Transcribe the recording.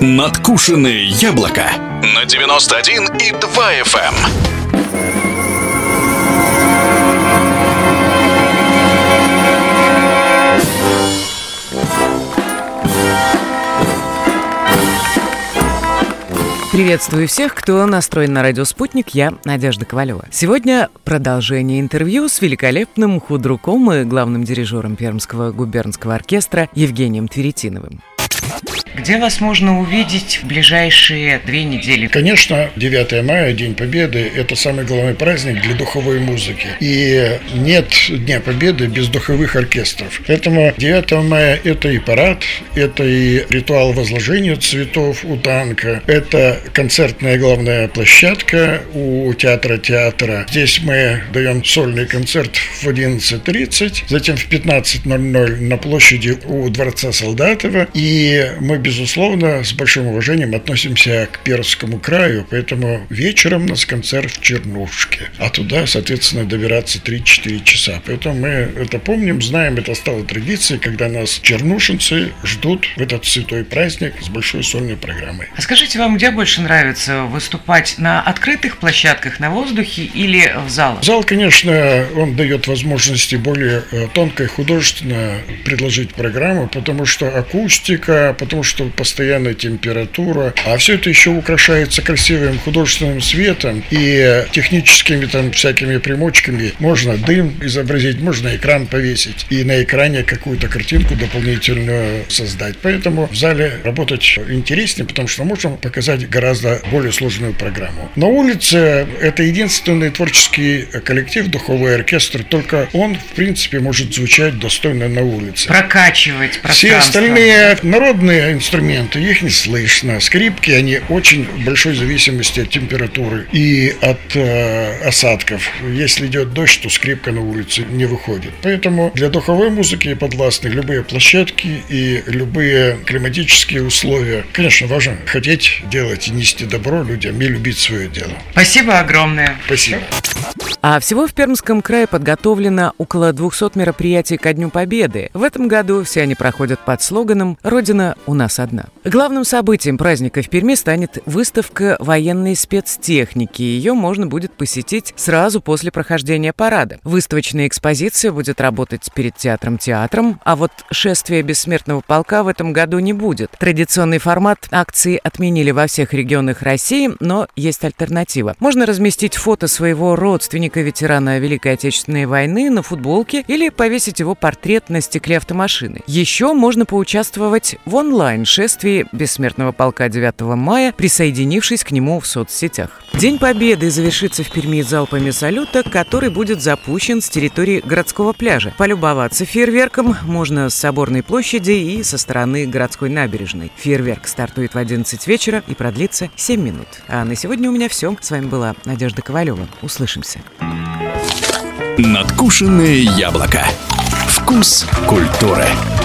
Надкушенное яблоко на 91,2 FM. Приветствую всех, кто настроен на радио «Спутник». Я Надежда Ковалева. Сегодня продолжение интервью с великолепным худруком и главным дирижером Пермского губернского оркестра Евгением Тверетиновым. Где вас можно увидеть в ближайшие 2 недели? Конечно, 9 мая, День Победы, это самый главный праздник для духовой музыки. И нет Дня Победы без духовых оркестров. Поэтому 9 мая это и парад, это и ритуал возложения цветов у танка, это концертная главная площадка у театра. Здесь мы даем сольный концерт в 11:30, затем в 15:00 на площади у Дворца Солдатова. И мы, безусловно, с большим уважением относимся к Пермскому краю, поэтому вечером у нас концерт в Чернушке, а туда, соответственно, добираться 3-4 часа. Поэтому мы это помним, знаем, это стало традицией, когда нас чернушинцы ждут в этот святой праздник с большой сольной программой. А скажите, вам где больше нравится выступать? На открытых площадках, на воздухе или в залах? Зал, конечно, он дает возможности более тонко и художественно предложить программу, потому что акустика, потому что постоянная температура, а все это еще украшается красивым художественным светом и техническими там всякими примочками. Можно дым изобразить, можно экран повесить и на экране какую-то картинку дополнительную создать. Поэтому в зале работать интереснее, потому что можем показать гораздо более сложную программу. На улице это единственный творческий коллектив, духовой оркестр, только он, в принципе, может звучать достойно на улице. Прокачивать пространство. Все остальные народные инструменты, их не слышно. Скрипки, они очень в большой зависимости от температуры и от осадков. Если идет дождь, то скрипка на улице не выходит. Поэтому для духовой музыки подвластны любые площадки и любые климатические условия. Конечно, важно хотеть делать и нести добро людям и любить свое дело. Спасибо огромное. Спасибо. А всего в Пермском крае подготовлено около 200 мероприятий ко Дню Победы. В этом году все они проходят под слоганом «Родина у нас одна». Главным событием праздника в Перми станет выставка военной спецтехники. Ее можно будет посетить сразу после прохождения парада. Выставочная экспозиция будет работать перед театром, а вот шествия бессмертного полка в этом году не будет. Традиционный формат акции отменили во всех регионах России, но есть альтернатива. Можно разместить фото своего родственника-ветерана Великой Отечественной войны на футболке или повесить его портрет на стекле автомашины. Еще можно поучаствовать в онлайн-шествии бессмертного полка 9 мая, присоединившись к нему в соцсетях. День Победы завершится в Перми залпами салюта, который будет запущен с территории городского пляжа. Полюбоваться фейерверком можно с Соборной площади и со стороны городской набережной. Фейерверк стартует в 11 вечера и продлится 7 минут. А на сегодня у меня все. С вами была Надежда Ковалева. Услышимся. Надкушенное яблоко. Вкус культуры.